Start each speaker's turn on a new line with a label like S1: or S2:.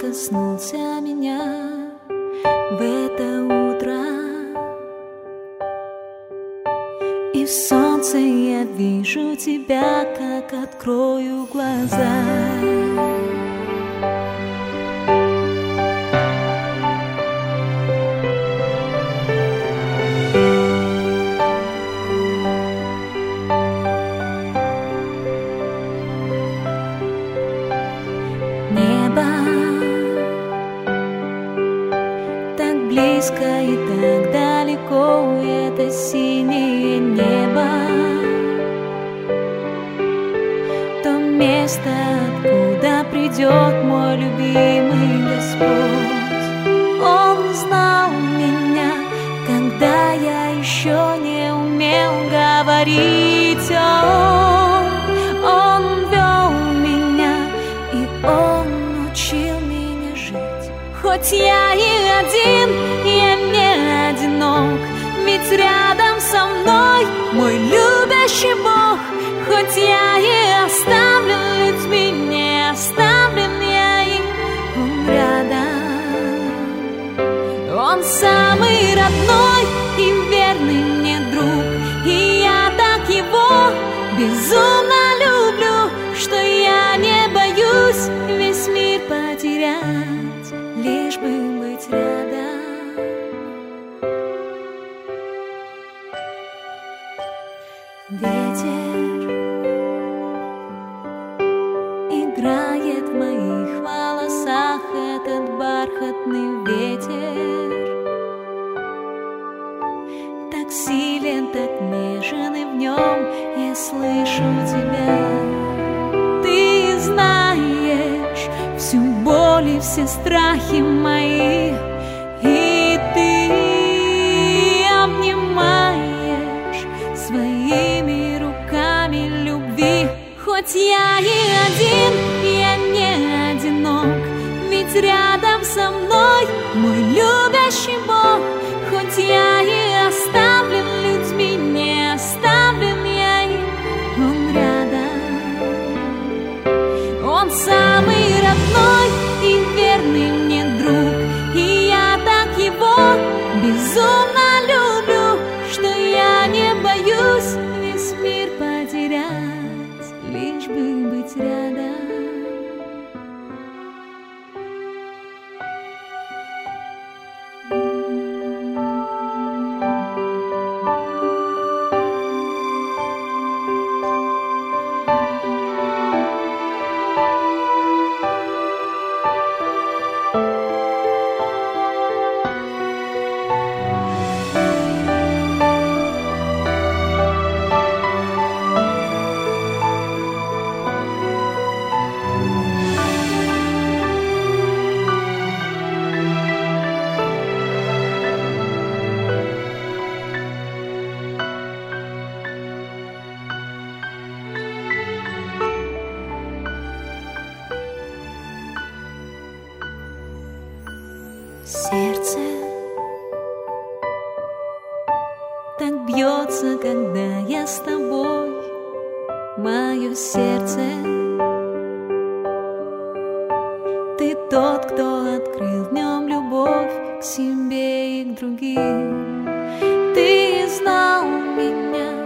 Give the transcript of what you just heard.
S1: коснулся меня в это утро, и в солнце я вижу тебя, как открою глаза. Так близко и так далеко это синее небо, то место, откуда придет мой любимый Господь. Он знал меня, когда я еще не умел говорить. Он вел меня, и Он учил меня жить. Хоть я и один, я не одинок, ведь рядом со мной мой любящий Бог. Хоть я и оставлен людьми, не оставлен я им, Он рядом. Он самый родной и верный мне друг, и я так Его безумно люблю, что я не боюсь весь мир потерять, лишь бы быть рядом. Ветер играет в моих волосах, этот бархатный ветер так силен, так нежен, и в нем я слышу тебя. Ты знаешь всю боль и все страхи мои, и ты обнимаешь своими руками любви. Хоть я и один, я не одинок, ведь рядом со мной мой любящий Бог. Хоть я и оставлен людьми, не оставлен я им, Он рядом. Он самый родной и верный мне друг, и я так Его безумно люблю, что я не боюсь весь мир потерять, лишь бы быть рядом. Сердце так бьется, когда я с тобой, мое сердце. Ты тот, кто открыл в нем любовь к себе и к другим. Ты знал меня,